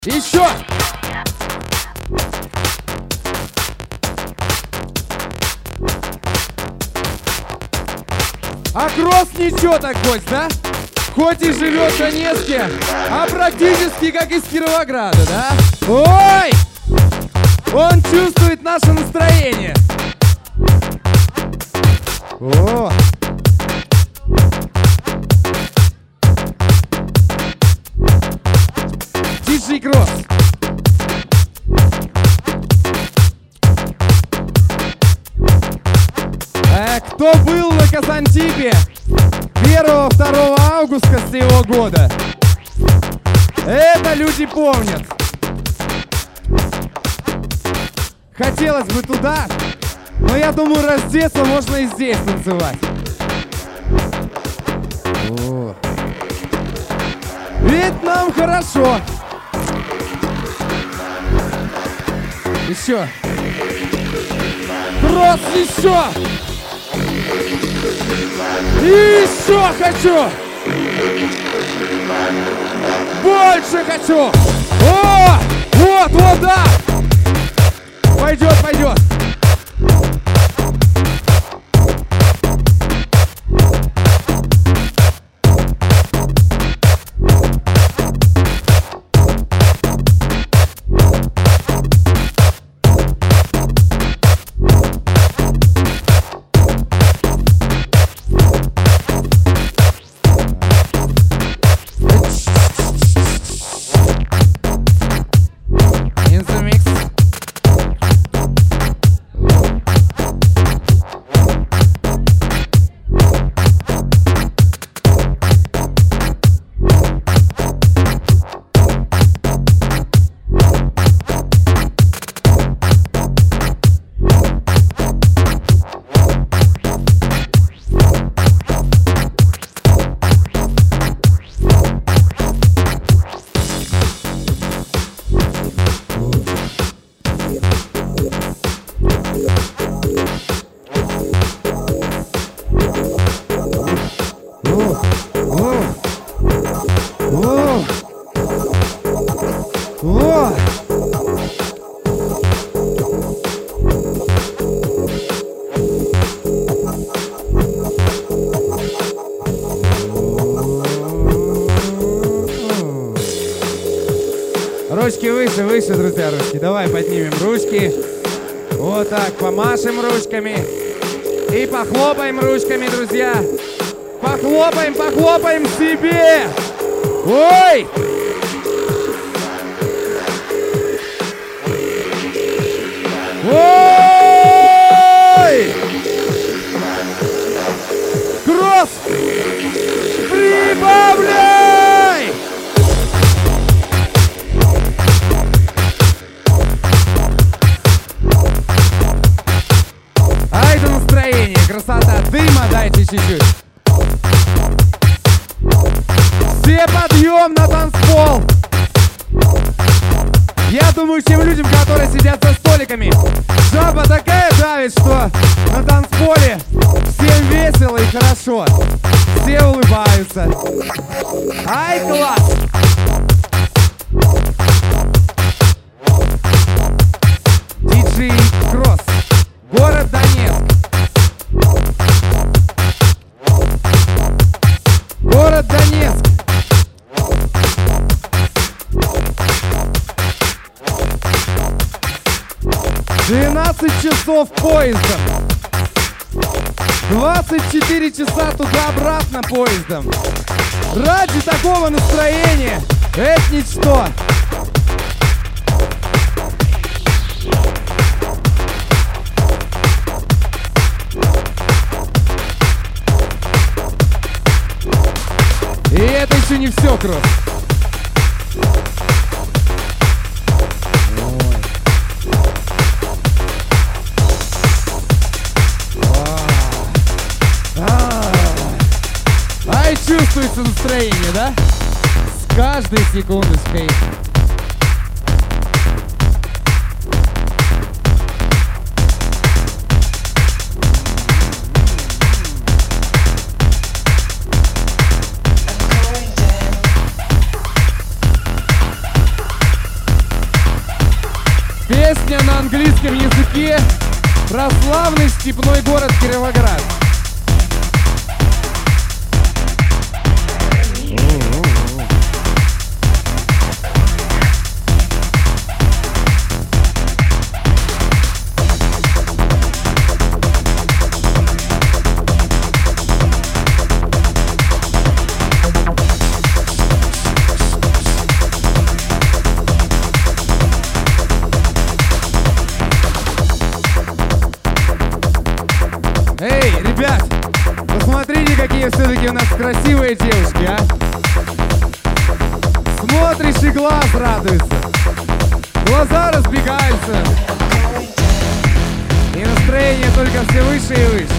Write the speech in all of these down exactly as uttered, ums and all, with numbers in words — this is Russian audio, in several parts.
Еще! А Кросс ничего так хоть, да? Хоть и живет в Донецке, а практически как из Кировограда, да? Ой! Он чувствует наше настроение. О! Диджей Кросс. Э, кто был на Казантипе первого-второго августа сего года? Это люди помнят. Хотелось бы туда, но я думаю, раздеться можно и здесь танцевать. О. Ведь нам хорошо. Еще. Кросс, еще. Еще хочу. Больше хочу. О, вот, вот, да. Пойдет, пойдет. Ручки выше, выше, друзья, ручки. Давай поднимем ручки. Вот так, помашем ручками. И похлопаем ручками, друзья. Похлопаем, похлопаем себе. Ой! Ой! Кросс! Прибавляй! Ай да настроение, красота, дыма дайте чуть-чуть. Все подъем на танцпол. Я думаю, тем людям, которые сидят за столиками, жаба такая давит, что на танцполе всем весело и хорошо. Все улыбаются. Ай, класс! Диджей Кросс. Город Донецк. Город Донецк. двенадцать часов поездом. двадцать четыре часа туда-обратно поездом. Ради такого настроения это ничто. И это еще не все, Кросс. Ай, чувствуется настроение, да? С каждой секундочкой. Песня на английском языке про славный степной город Кировоград. Эй, ребят, посмотрите, какие все-таки у нас красивые девушки, а! Смотришь, и глаз радуется, глаза разбегаются, и настроение только все выше и выше.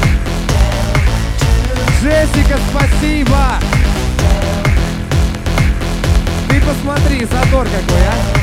Джессика, спасибо! Ты посмотри, задор какой, а!